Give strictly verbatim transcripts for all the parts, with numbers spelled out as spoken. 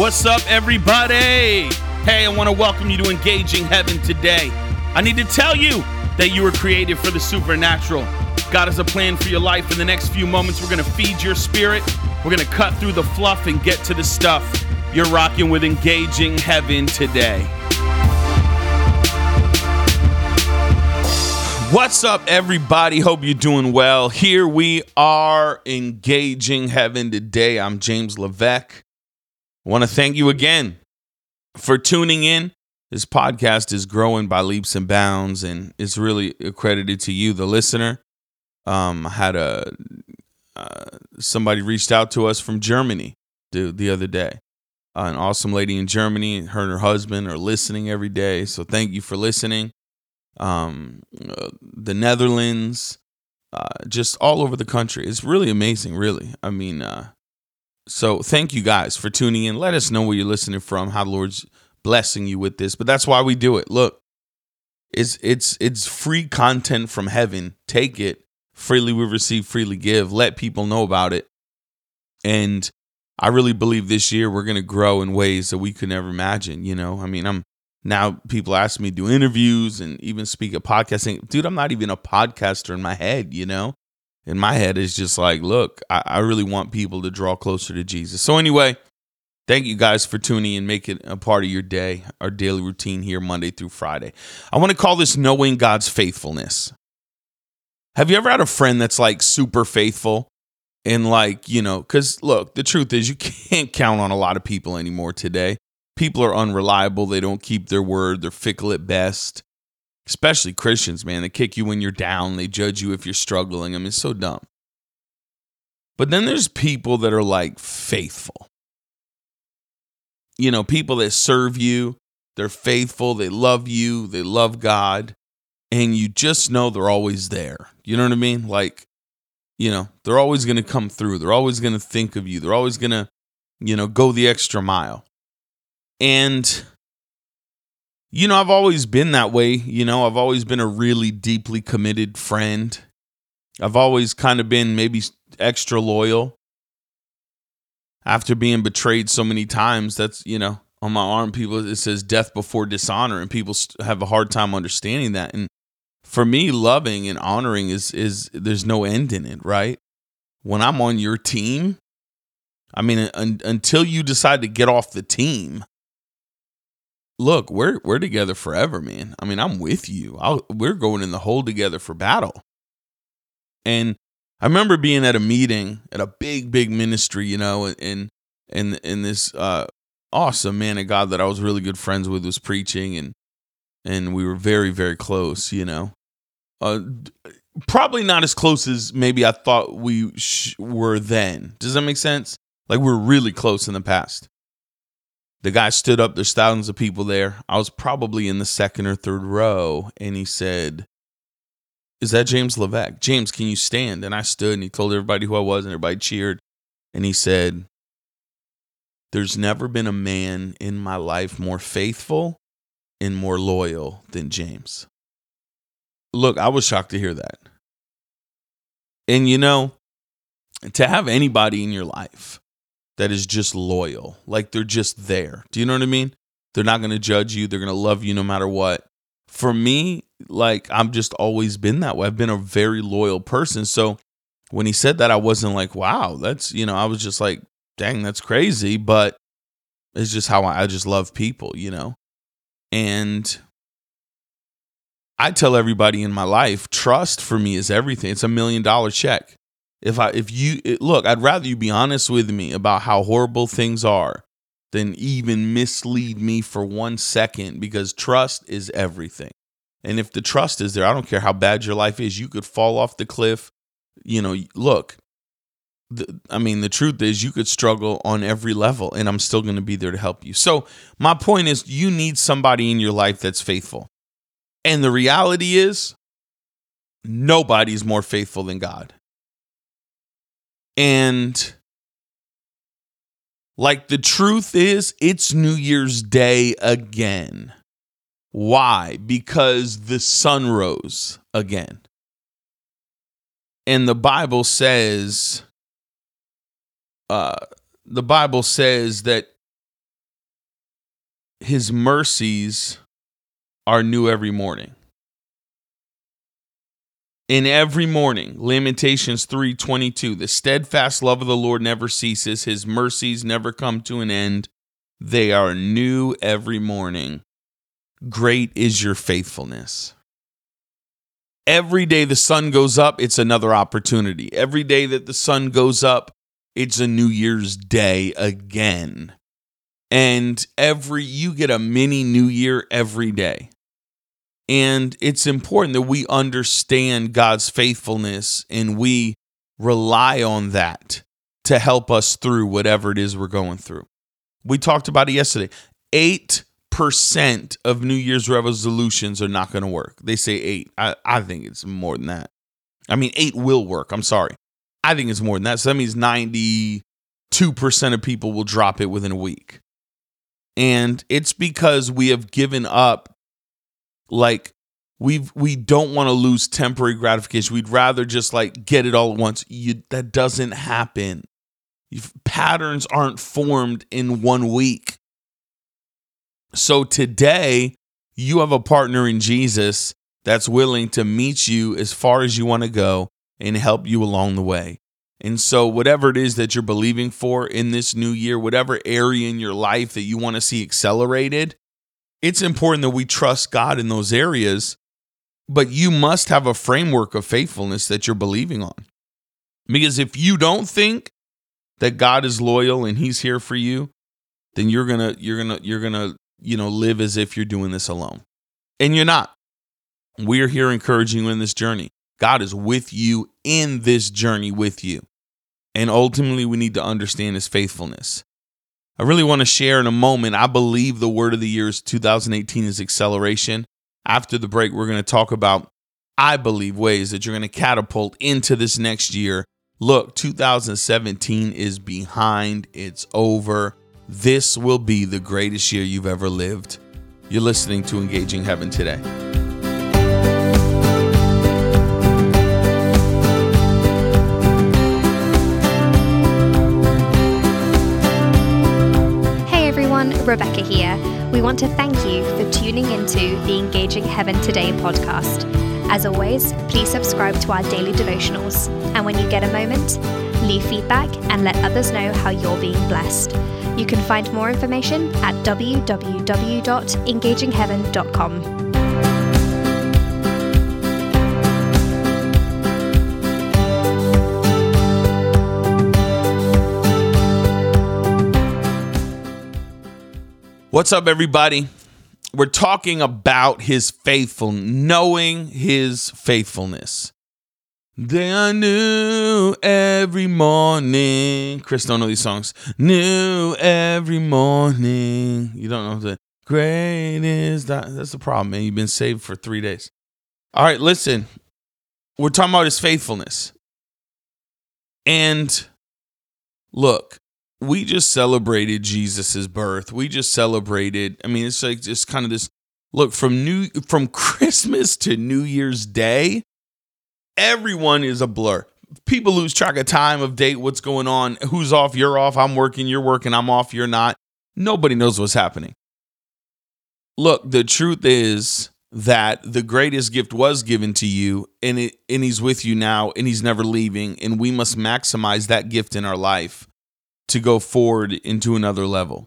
What's up, everybody? Hey, I want to welcome you to Engaging Heaven today. I need to tell you that you were created for the supernatural. God has a plan for your life. In the next few moments, we're going to feed your spirit. We're going to cut through the fluff and get to the stuff. You're rocking with Engaging Heaven today. What's up, everybody? Hope you're doing well. Here we are, Engaging Heaven today. I'm James Levesque. I want to thank you again for tuning in. This podcast is growing by leaps and bounds, and it's really accredited to you, the listener. Um, I had a uh, somebody reached out to us from Germany the, the other day. Uh, an awesome lady in Germany, her and her husband are listening every day. So thank you for listening. Um, uh, the Netherlands, uh, just all over the country. It's really amazing, really. I mean, uh, so thank you guys for tuning in. Let us know where you're listening from, how the Lord's blessing you with this. But that's why we do it. Look, it's it's it's free content from heaven. Take it. Freely we receive, freely give. Let people know about it. And I really believe this year we're going to grow in ways that we could never imagine. You know, I mean, I'm now people ask me to do interviews and even speak at podcasting. Dude, I'm not even a podcaster in my head, you know? In my head, it's just like, look, I, I really want people to draw closer to Jesus. So anyway, thank you guys for tuning in. Make it a part of your day, our daily routine here Monday through Friday. I want to call this Knowing God's Faithfulness. Have you ever had a friend that's like super faithful? And like, you know, because look, the truth is you can't count on a lot of people anymore today. People are unreliable. They don't keep their word. They're fickle at best. Especially Christians, man. They kick you when you're down. They judge you if you're struggling. I mean, it's so dumb. But then there's people that are like faithful. You know, people that serve you. They're faithful. They love you. They love God. And you just know they're always there. You know what I mean? Like, you know, they're always going to come through. They're always going to think of you. They're always going to, you know, go the extra mile. And, you know, I've always been that way. You know, I've always been a really deeply committed friend. I've always kind of been maybe extra loyal. After being betrayed so many times, that's, you know, on my arm, people, it says death before dishonor, and people have a hard time understanding that. And for me, loving and honoring is, is there's no end in it, right? When I'm on your team, I mean, un, until you decide to get off the team, look, we're we're together forever, man. I mean, I'm with you. I'll, we're going in the hole together for battle. And I remember being at a meeting at a big, big ministry, you know, and and and this uh, awesome man of God that I was really good friends with was preaching, and and we were very, very close, you know. Uh, probably not as close as maybe I thought we sh- were then. Does that make sense? Like, we're really close in the past. The guy stood up. There's thousands of people there. I was probably in the second or third row, and he said, "Is that James Levesque? James, can you stand?" And I stood, and he told everybody who I was, and everybody cheered. And he said, "There's never been a man in my life more faithful and more loyal than James." Look, I was shocked to hear that. And, you know, to have anybody in your life that is just loyal, like they're just there. Do you know what I mean? They're not going to judge you. They're going to love you no matter what. For me, like, I've just always been that way. I've been a very loyal person. So when he said that, I wasn't like, wow, that's, you know, I was just like, dang, that's crazy. But it's just how I, I just love people, you know? And I tell everybody in my life, trust for me is everything. It's a million dollar check. If I, if you it, look, I'd rather you be honest with me about how horrible things are than even mislead me for one second, because trust is everything. And if the trust is there, I don't care how bad your life is. You could fall off the cliff. You know, look, the, I mean, the truth is you could struggle on every level, and I'm still going to be there to help you. So my point is, you need somebody in your life that's faithful. And the reality is, nobody's more faithful than God. And like, the truth is, it's New Year's Day again. Why? Because the sun rose again. And the Bible says, uh, the Bible says that his mercies are new every morning. In every morning, Lamentations three twenty-two, the steadfast love of the Lord never ceases. His mercies never come to an end. They are new every morning. Great is your faithfulness. Every day the sun goes up, it's another opportunity. Every day that the sun goes up, it's a New Year's Day again. And every you get a mini New Year every day. And it's important that we understand God's faithfulness and we rely on that to help us through whatever it is we're going through. We talked about it yesterday. Eight percent of New Year's resolutions are not going to work. They say eight. I, I think it's more than that. I mean, eight will work. I'm sorry. I think it's more than that. So that means ninety-two percent of people will drop it within a week. And it's because we have given up. Like, we've, we don't want to lose temporary gratification. We'd rather just like get it all at once. You, that doesn't happen. You've, patterns aren't formed in one week. So today, you have a partner in Jesus that's willing to meet you as far as you want to go and help you along the way. And so whatever it is that you're believing for in this new year, whatever area in your life that you want to see accelerated, it's important that we trust God in those areas, but you must have a framework of faithfulness that you're believing on. Because if you don't think that God is loyal and he's here for you, then you're going to you're going to you're going to, you know, live as if you're doing this alone. And you're not. We're here encouraging you in this journey. God is with you in this journey with you. And ultimately, we need to understand his faithfulness. I really want to share in a moment. I believe the word of the year is two thousand eighteen is acceleration. After the break, we're going to talk about, I believe, ways that you're going to catapult into this next year. Look, two thousand seventeen is behind. It's over. This will be the greatest year you've ever lived. You're listening to Engaging Heaven today. Rebecca here. We want to thank you for tuning into the Engaging Heaven Today podcast. As always, please subscribe to our daily devotionals. And when you get a moment, leave feedback and let others know how you're being blessed. You can find more information at w w w dot engaging heaven dot com. What's up, everybody? We're talking about his faithful, knowing his faithfulness. They are new every morning. Chris don't know these songs. New every morning. You don't know the great is that. That's the problem, man. You've been saved for three days. All right, listen. We're talking about his faithfulness. And look. We just celebrated Jesus's birth. We just celebrated. I mean, it's like just kind of this look from new from Christmas to New Year's Day. Everyone is a blur. People lose track of time, of date, what's going on, who's off, you're off, I'm working, you're working, I'm off, you're not. Nobody knows what's happening. Look, the truth is that the greatest gift was given to you, and it and he's with you now, and he's never leaving, and we must maximize that gift in our life to go forward into another level.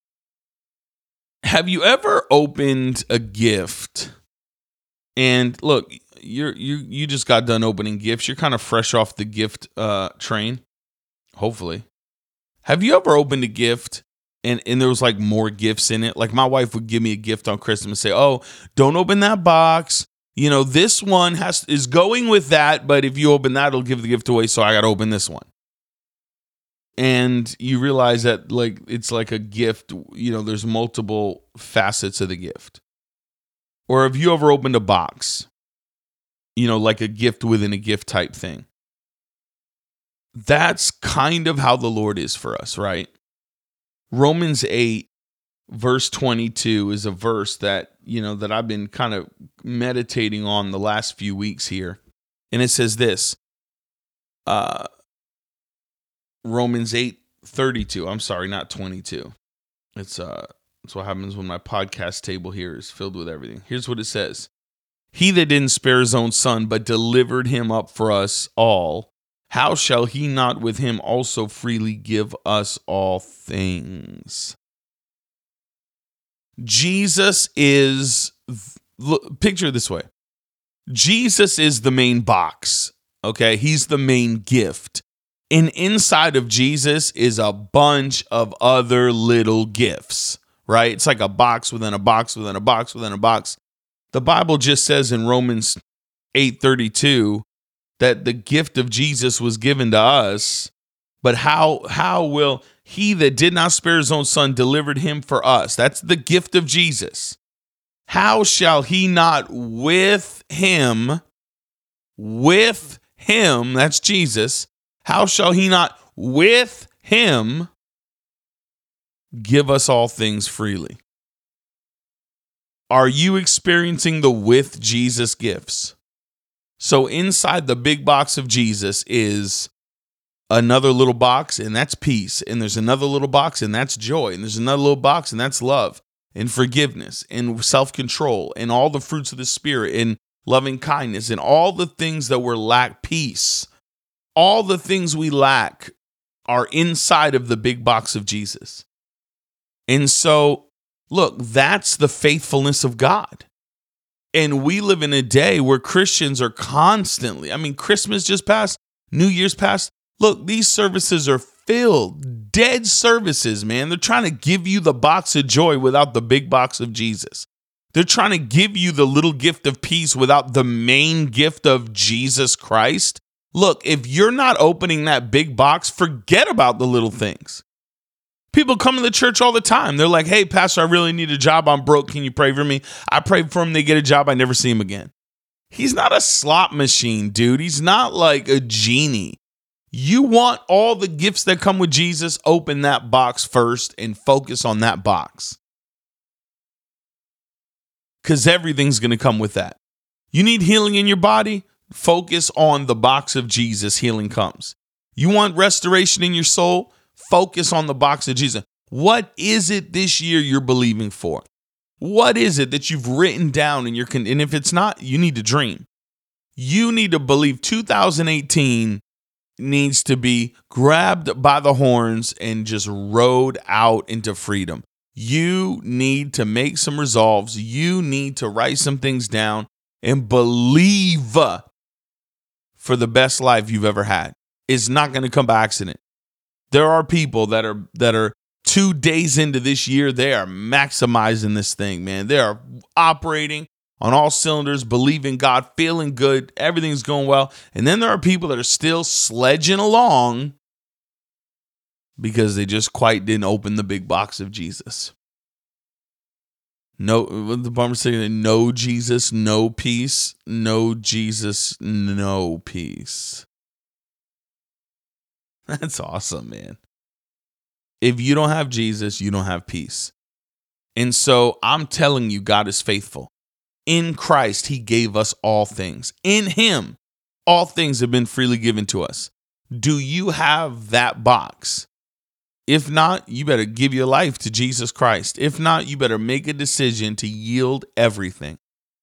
Have you ever opened a gift? And look, you're you you just got done opening gifts. You're kind of fresh off the gift uh, train, hopefully. Have you ever opened a gift and, and there was like more gifts in it? Like my wife would give me a gift on Christmas and say, "Oh, don't open that box. You know, this one has is going with that, but if you open that, it'll give the gift away, so I got to open this one." And you realize that like it's like a gift, you know, there's multiple facets of the gift. Or have you ever opened a box, you know, like a gift within a gift type thing? That's kind of how the Lord is for us, right? Romans eight, verse twenty-two is a verse that, you know, that I've been kind of meditating on the last few weeks here. And it says this, uh, Romans eight thirty-two. I'm sorry, not twenty-two. It's uh That's what happens when my podcast table here is filled with everything. Here's what it says. He that didn't spare his own son, but delivered him up for us all, how shall he not with him also freely give us all things? Jesus is, look, picture it this way. Jesus is the main box, okay? He's the main gift. And inside of Jesus is a bunch of other little gifts, right? It's like a box within a box within a box within a box. The Bible just says in Romans eight thirty-two that the gift of Jesus was given to us, but how how will he that did not spare his own son delivered him for us? That's the gift of Jesus. How shall he not with him, with him, that's Jesus, how shall he not with him give us all things freely? Are you experiencing the with Jesus gifts? So inside the big box of Jesus is another little box, and that's peace. And there's another little box, and that's joy. And there's another little box, and that's love and forgiveness and self-control and all the fruits of the Spirit and loving kindness and all the things that we lack, peace. All the things we lack are inside of the big box of Jesus. And so, look, that's the faithfulness of God. And we live in a day where Christians are constantly, I mean, Christmas just passed, New Year's passed. Look, these services are filled, dead services, man. They're trying to give you the box of joy without the big box of Jesus. They're trying to give you the little gift of peace without the main gift of Jesus Christ. Look, if you're not opening that big box, forget about the little things. People come to the church all the time. They're like, hey, pastor, I really need a job. I'm broke. Can you pray for me? I pray for them. They get a job. I never see him again. He's not a slot machine, dude. He's not like a genie. You want all the gifts that come with Jesus, open that box first and focus on that box. Because everything's going to come with that. You need healing in your body? Focus on the box of Jesus. Healing comes. You want restoration in your soul? Focus on the box of Jesus. What is it this year you're believing for? What is it that you've written down in your con- and if it's not, you need to dream. You need to believe two thousand eighteen needs to be grabbed by the horns and just rode out into freedom. You need to make some resolves. You need to write some things down and believe for the best life you've ever had. It's not going to come by accident. There are people that are that are two days into this year. They are maximizing this thing, man. They are operating on all cylinders, believing God, feeling good. Everything's going well. And then there are people that are still sledging along because they just quite didn't open the big box of Jesus. No, what the Bible saying? No Jesus, no peace. No Jesus, no peace. That's awesome, man. If you don't have Jesus, you don't have peace. And so I'm telling you, God is faithful. In Christ, he gave us all things. In him, all things have been freely given to us. Do you have that box? If not, you better give your life to Jesus Christ. If not, you better make a decision to yield everything.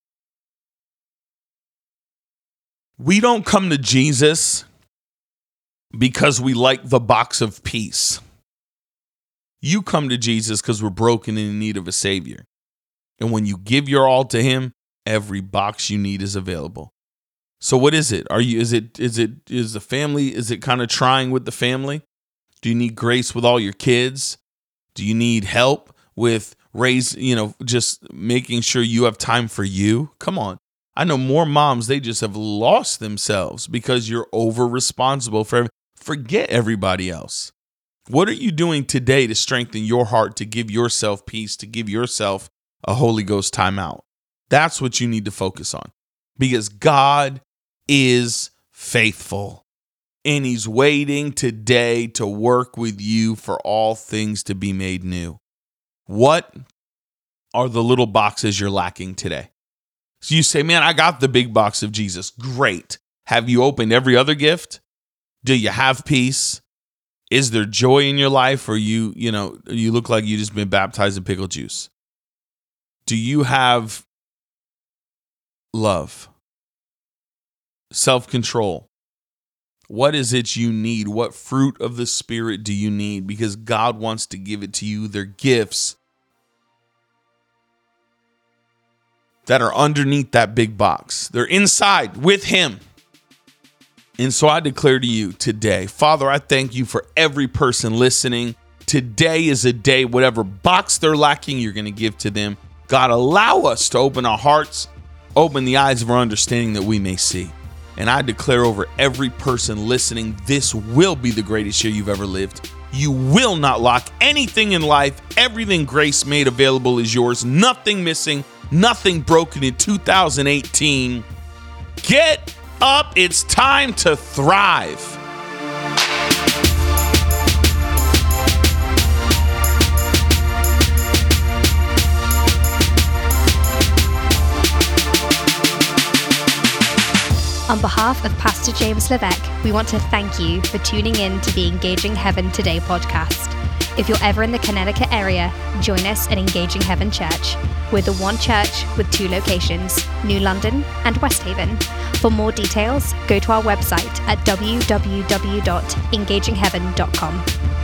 We don't come to Jesus because we like the box of peace. You come to Jesus because we're broken and in need of a Savior. And when you give your all to him, every box you need is available. So what is it? Are you, is it, is it, is the family, is it kind of trying with the family? Do you need grace with all your kids? Do you need help with raise, you know, just making sure you have time for you? Come on. I know more moms, they just have lost themselves because you're over responsible for everything. Forget everybody else. What are you doing today to strengthen your heart, to give yourself peace, to give yourself a Holy Ghost timeout? That's what you need to focus on, because God is faithful and he's waiting today to work with you for all things to be made new. What are the little boxes you're lacking today? So you say, man, I got the big box of Jesus. Great. Have you opened every other gift? Do you have peace? Is there joy in your life, or you, you know, you look like you just been baptized in pickle juice? Do you have love, self-control? What is it you need? What fruit of the Spirit do you need? Because God wants to give it to you. They're gifts that are underneath that big box. They're inside with Him. And so I declare to you today, Father, I thank you for every person listening. Today is a day, whatever box they're lacking, you're going to give to them. God, allow us to open our hearts, open the eyes of our understanding that we may see. And I declare over every person listening, this will be the greatest year you've ever lived. You will not lack anything in life. Everything grace made available is yours. Nothing missing, nothing broken in two thousand eighteen. Get up. It's time to thrive. On behalf of Pastor James Levesque, we want to thank you for tuning in to the Engaging Heaven Today podcast. If you're ever in the Connecticut area, join us at Engaging Heaven Church. We're the one church with two locations, New London and West Haven. For more details, go to our website at w w w dot engaging heaven dot com.